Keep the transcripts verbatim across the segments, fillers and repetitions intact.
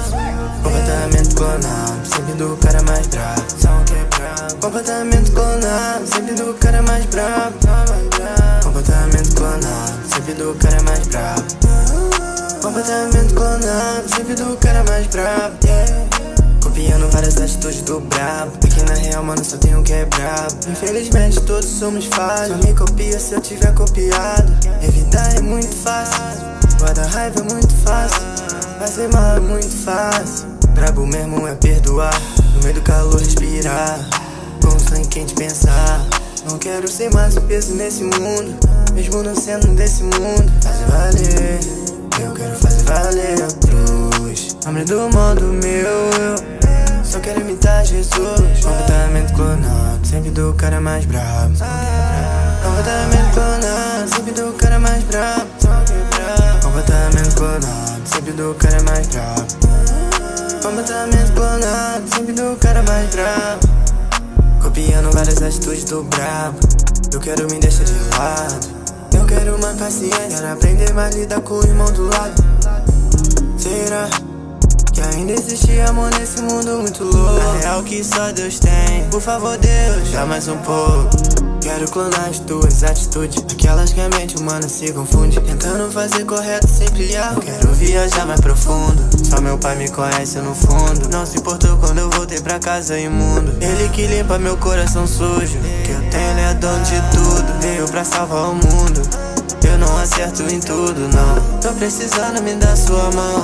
Comportamento clonado, sempre do cara mais brabo. Som quebrado. Comportamento clonado, sempre do cara mais brabo. Comportamento clonado, sempre do cara mais brabo. Comportamento clonado, sempre do cara mais brabo. Copiando várias atitudes do brabo. Aqui na real, mano, só tem um que é brabo. Infelizmente todos somos falhos. Só me copia se eu tiver copiado. Evitar é muito fácil, guarda raiva é muito fácil. Fazer mal é muito fácil. Brabo mesmo é perdoar. No meio do calor respirar, com o sangue quente pensar. Não quero ser mais um peso nesse mundo, mesmo não sendo desse mundo. Fazer valer, eu quero fazer valer a cruz. Homem do modo meu, eu só quero imitar Jesus. Comportamento clonado, sempre do cara mais brabo. Comportamento clonado, sempre do cara mais brabo. Comportamento clonado, sempre do cara mais brabo. Comportamento clonado, sempre do cara mais brabo. Copiando várias atitudes do brabo. Eu quero me deixar de lado. Eu quero mais paciência, quero aprender mais a lidar com o irmão do lado. Será que ainda existe amor nesse mundo muito louco? A real que só Deus tem. Por favor Deus, dá mais um pouco. Quero clonar as tuas atitudes, aquelas que a mente humana se confunde, tentando fazer correto sempre erro. Quero viajar mais profundo, só meu pai me conhece no fundo. Não se importou quando eu voltei pra casa imundo. Ele que limpa meu coração sujo, que eu tenho, ele é dono de tudo. Veio pra salvar o mundo, eu não acerto em tudo, não. Tô precisando me dar sua mão.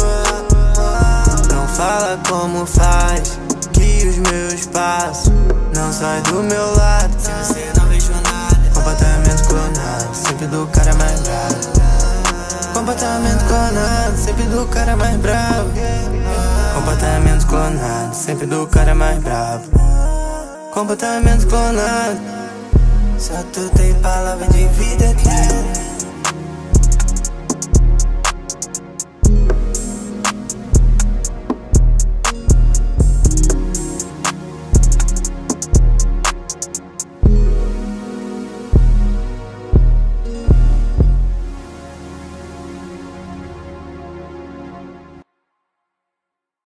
Não fala como faz, que os meus passos não sai do meu lado. Se você não vejo nada. Comportamento clonado, sempre do cara mais bravo. Comportamento clonado, sempre do cara mais bravo. Comportamento clonado, sempre do cara mais bravo. Comportamento clonado, só tu tem palavra de vida aqui.